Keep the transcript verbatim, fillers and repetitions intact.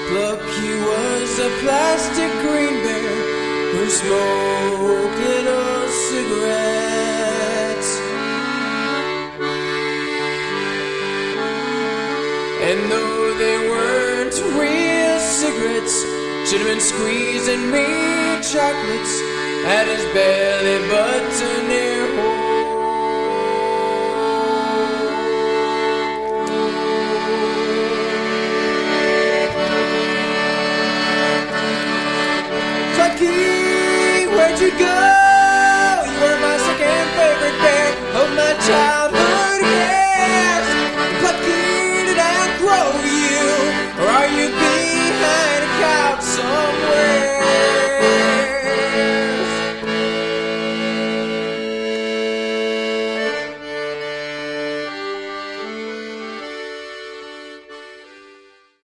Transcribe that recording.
Plucky was a plastic green bear who smoked little cigarettes. And though they weren't real cigarettes, should have been squeezing me chocolates at his belly button air hole.